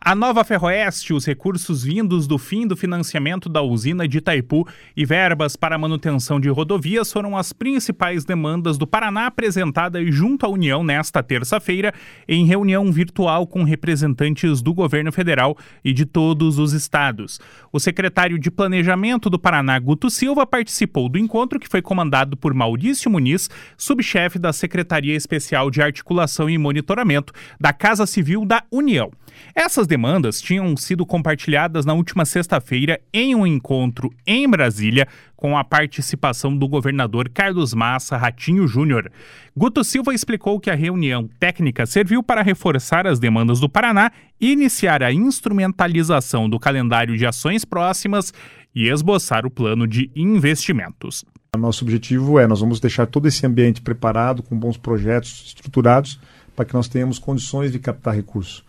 A nova Ferroeste, os recursos vindos do fim do financiamento da usina de Itaipu e verbas para a manutenção de rodovias foram as principais demandas do Paraná apresentadas junto à União nesta terça-feira em reunião virtual com representantes do governo federal e de todos os estados. O secretário de Planejamento do Paraná, Guto Silva, participou do encontro que foi comandado por Maurício Muniz, subchefe da Secretaria Especial de Articulação e Monitoramento da Casa Civil da União. Essas demandas tinham sido compartilhadas na última sexta-feira em um encontro em Brasília com a participação do governador Carlos Massa Ratinho Júnior. Guto Silva explicou que a reunião técnica serviu para reforçar as demandas do Paraná, iniciar a instrumentalização do calendário de ações próximas e esboçar o plano de investimentos. Nosso objetivo nós vamos deixar todo esse ambiente preparado, com bons projetos estruturados, para que nós tenhamos condições de captar recursos.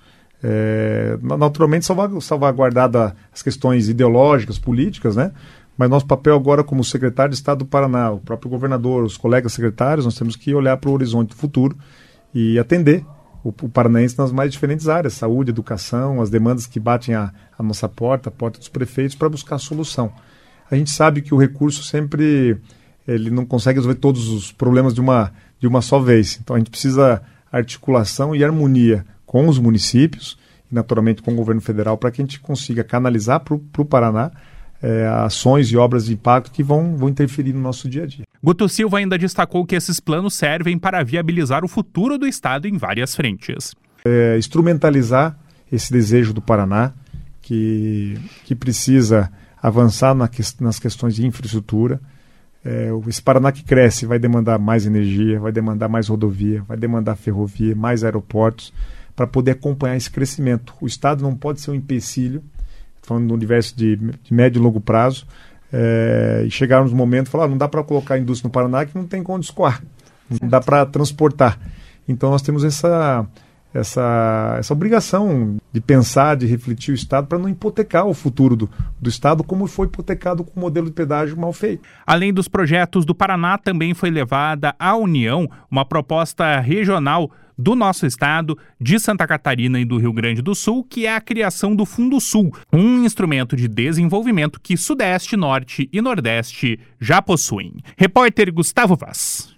Naturalmente salvaguardada as questões ideológicas, políticas, né? Mas nosso papel agora como secretário de Estado do Paraná, o próprio governador, os colegas secretários, nós temos que olhar para o horizonte futuro e atender o paranaense nas mais diferentes áreas, saúde, educação, as demandas que batem a nossa porta, a porta dos prefeitos, para buscar solução. A gente sabe que o recurso sempre ele não consegue resolver todos os problemas de uma só vez, então a gente precisa articulação e harmonia com os municípios e naturalmente com o governo federal para que a gente consiga canalizar para o Paraná ações e obras de impacto que vão interferir no nosso dia a dia. Guto Silva ainda destacou que esses planos servem para viabilizar o futuro do Estado em várias frentes. Instrumentalizar esse desejo do Paraná que precisa avançar nas questões de infraestrutura. Esse Paraná que cresce vai demandar mais energia, vai demandar mais rodovia, vai demandar ferrovia, mais aeroportos, para poder acompanhar esse crescimento. O Estado não pode ser um empecilho, falando no universo de médio e longo prazo, e chegarmos no momento e falar, não dá para colocar a indústria no Paraná que não tem como escoar, não dá para transportar. Então nós temos essa obrigação de pensar, de refletir o Estado para não hipotecar o futuro do Estado como foi hipotecado com o modelo de pedágio mal feito. Além dos projetos do Paraná, também foi levada à União uma proposta regional do nosso estado, de Santa Catarina e do Rio Grande do Sul, que é a criação do Fundo Sul, um instrumento de desenvolvimento que Sudeste, Norte e Nordeste já possuem. Repórter Gustavo Vaz.